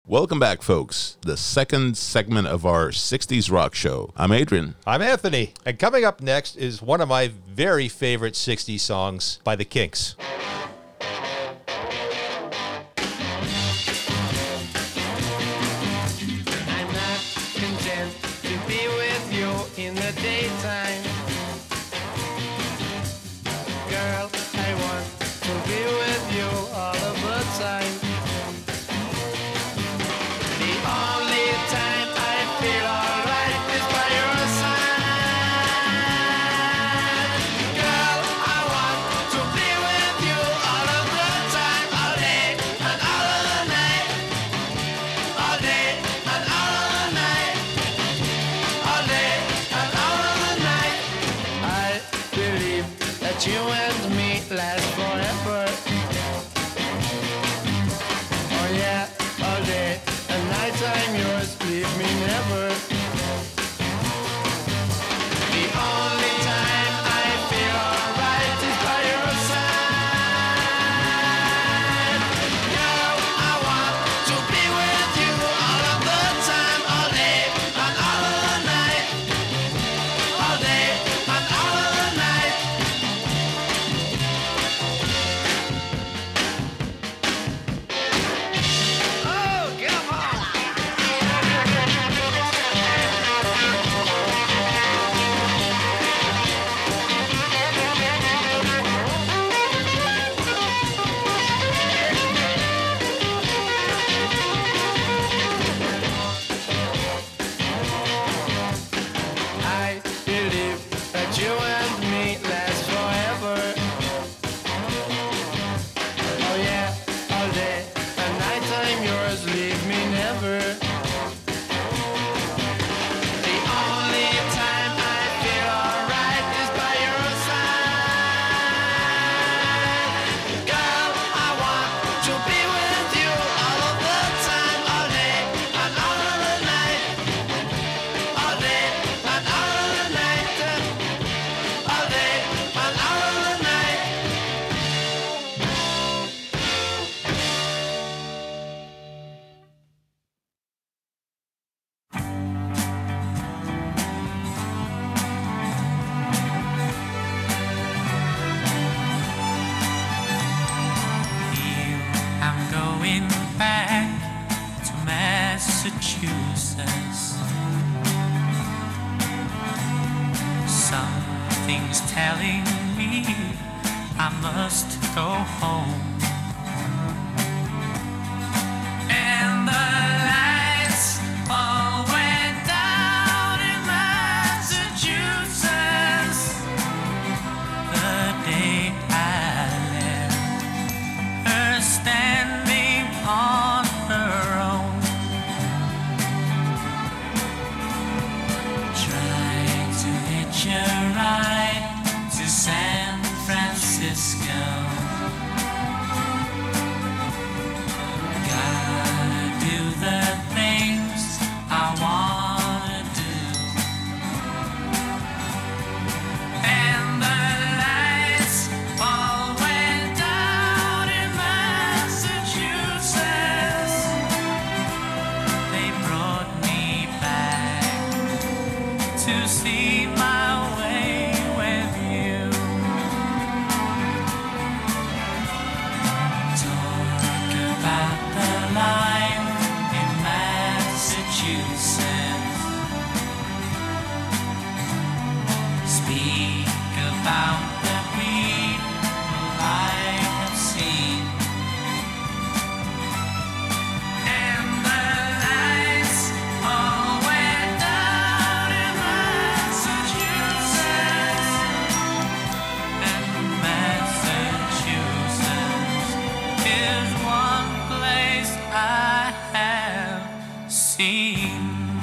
Welcome back, folks. The second segment of our 60s rock show. I'm Adrian. I'm Anthony. And coming up next is one of my very favorite 60s songs by the Kinks. I'm not content to be with you in the daytime. Girl, I want to be with you all of the time. You and me last forever. Oh yeah, all day and night I'm yours, leave me never. The only time I feel alright is by your side. Girl, I want to be with you all of the time, all day and all of the night. All day and all of the night. I believe that you and me last forever. Oh yeah, all day and night I'm yours, leave me never. The only time I feel alright is by your side. Girl, I want to be with you all of the time, all day and all of the night. All day and all of the night. All day and all of the night. I'm going back to Massachusetts. Something's telling me I must go home. And the lights all went down in Massachusetts the day I left her standing on her own, trying to hitch a ride to San Francisco. Gotta do the things I wanna do. And the lights all went down in Massachusetts. They brought me back to see my way with you. Talk about the life in Massachusetts. Speak about the people I have seen. And the lights all went down in Massachusetts. And Massachusetts is one place I have seen.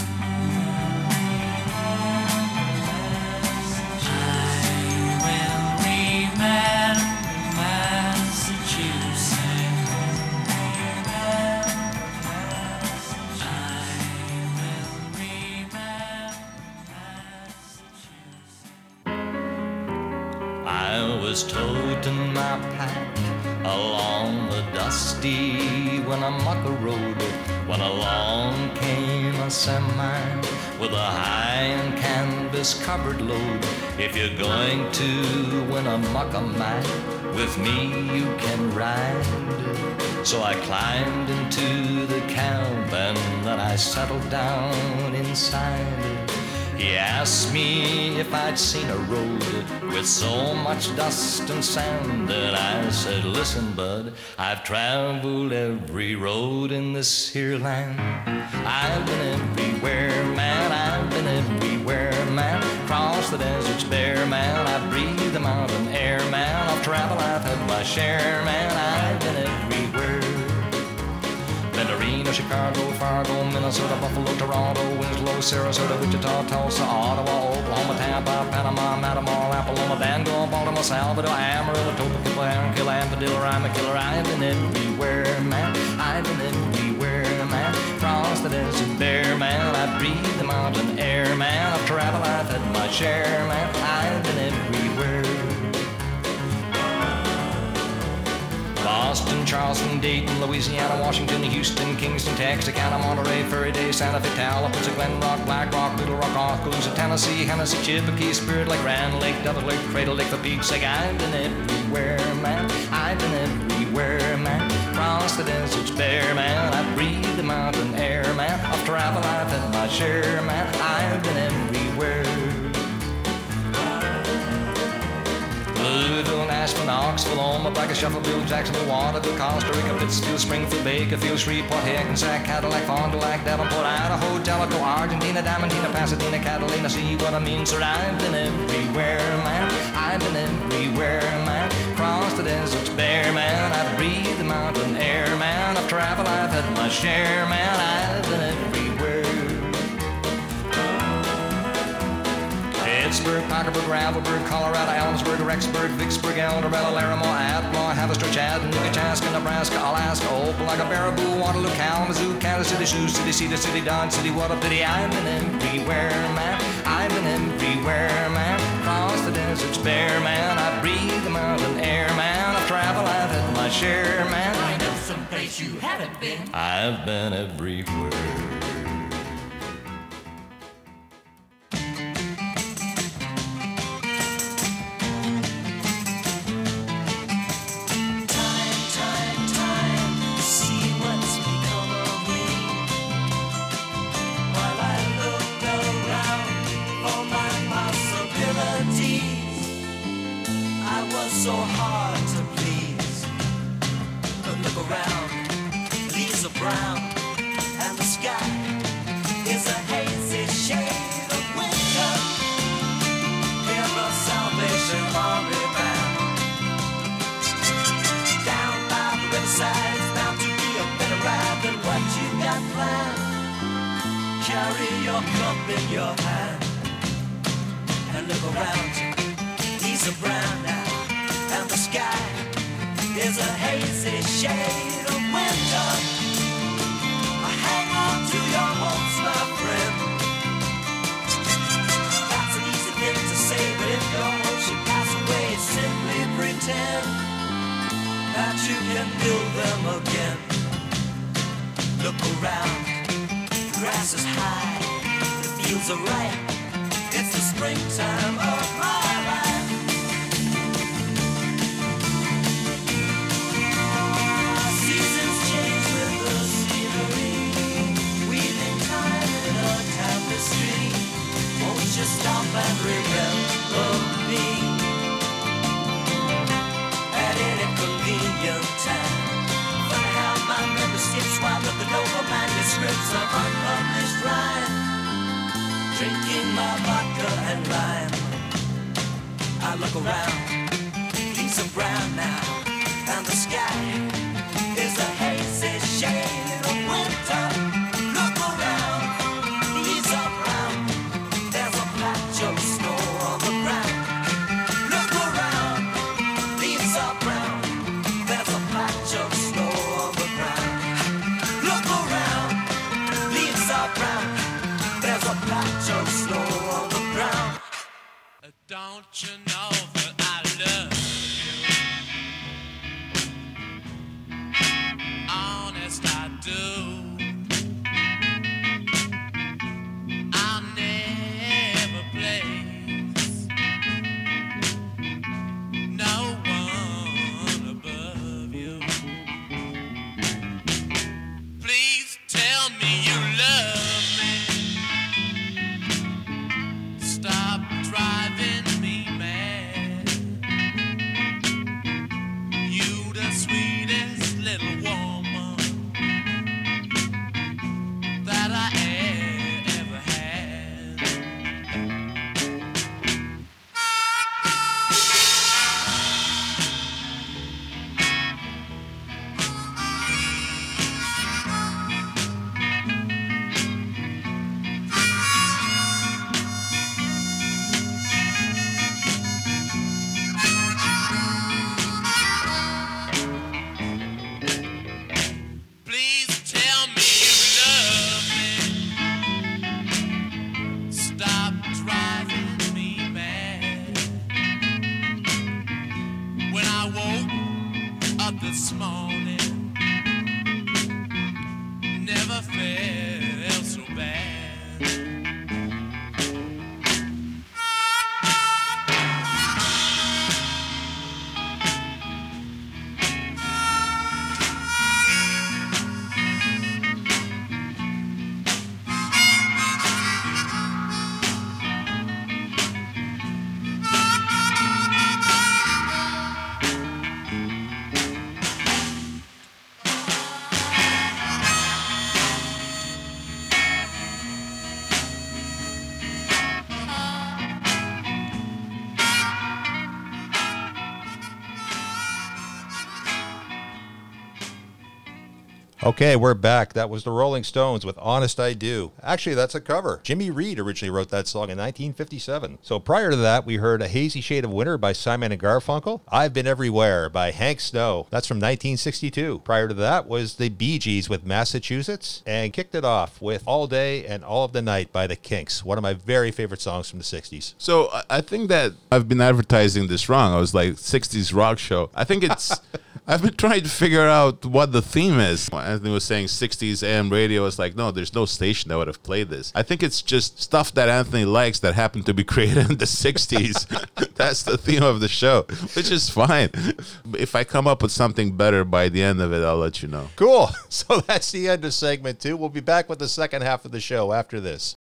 I will remember Massachusetts. I will remember Massachusetts. I was toting my pack along the dusty Winnemucca Road when along came a semi with a high and canvas-covered load. If you're going to win a muck-a-mile, with me you can ride. So I climbed into the cab and then I settled down inside. He asked me if I'd seen a road with so much dust and sand, and I said, listen, bud, I've traveled every road in this here land. I've been everywhere, man, I've been everywhere, man. Crossed the deserts bare, man, I've breathed the mountain air, man. Of travel I've had my share, man, I've been everywhere. Been to Reno, Chicago, Fargo, Minnesota, Buffalo, Toronto, Winslow, Sarasota, Wichita, Tulsa, Ottawa, Oklahoma, Tampa, Panama, Matamor, Apollonia, Bangor, Baltimore, Salvador, Amarillo, Topeka, Aaron, Ampadilla, I'm a killer. I've been everywhere, man. I've been everywhere, man. Crossed the desert bare, man. I breathe the mountain air, man. I've traveled, I've had my share, man. I've been everywhere. Boston, Charleston, Dayton, Louisiana, Washington, Houston, Kingston, Texarkana, Monterey, Furry Day, Santa Fe, Tallapoosa, Glen Rock, Black Rock, Little Rock, Oskaloosa, Tennessee, Hennessy, Chippewa, Spirit Lake, Grand Lake, Devil Lake, Cradle Lake, for Pete's sake. I've been everywhere, man. I've been everywhere, man. Crossed the deserts bare, man. I breathe the mountain air, man. Of travel I've had my share, man. I've been everywhere. Louisville, Nashville, Knoxville, Omaha, Black, Shuffleville, Jacksonville, Waterville, Costa Rica, Pittsfield, Springfield, Bakerfield, Shreveport, Hackensack, Cadillac, Fond du Lac, Davenport, Idaho, Jellicoe, Argentina, Diamantina, Pasadena, Catalina. See what I mean, sir? I've been everywhere, man. I've been everywhere, man. Crossed the deserts bare, man. I breathe the mountain air, man. I've traveled, I've had my share, man. I've been everywhere. Pittsburgh, Parkersburg, Gravelburg, Colorado, Ellensburg, Rexburg, Vicksburg, El Dorado, Laramie, Atmore, Haverstraw, Chattanooga, Chaska, Nebraska, Alaska, Opelika, Baraboo, Waterloo, Kalamazoo, Kansas City, Sioux City, Cedar City, Dodge City, what a pity. I've been everywhere, man. I've been everywhere, man. Crossed the deserts bare, man. I breathe the mountain air, man. I've traveled, I've had my share, man. I know someplace you haven't been. I've been everywhere. So hard to please, but look around, leaves are brown, and the sky is a hazy shade of winter. Hear the Salvation Army band down by the riverside. It's bound to be a better ride than what you got planned. Carry your cup in your hand and look around. Leaves are brown now, and the sky is a hazy shade of winter. Hang on to your hopes, my friend. That's an easy thing to say, but if your hopes should pass away, simply pretend that you can build them again. Look around, the grass is high, the fields are ripe. It's the springtime of my life. Won't you stop and remember me at any convenient time? Funny how my memory skips while looking over manuscripts of unpublished rhyme. Drinking my vodka and lime, I look around, leaves are brown now, and the sky is a hazy shade of winter. Don't you know that I love you? Honest, I do. morning. Never felt so bad. Okay, we're back. That was the Rolling Stones with Honest I Do. Actually, that's a cover. Jimmy Reed originally wrote that song in 1957. So prior to that, we heard A Hazy Shade of Winter by Simon & Garfunkel. I've Been Everywhere by Hank Snow. That's from 1962. Prior to that was the Bee Gees with Massachusetts. And kicked it off with All Day and All of the Night by the Kinks. One of my very favorite songs from the 60s. So I think that I've been advertising this wrong. I was like 60s rock show. I think it's I've been trying to figure out what the theme is. Anthony was saying 60s AM radio. It's like, no, there's no station that would have played this. I think it's just stuff that Anthony likes that happened to be created in the 60s. That's the theme of the show, which is fine. If I come up with something better by the end of it, I'll let you know. Cool. So that's the end of segment 2. We'll be back with the second half of the show after this.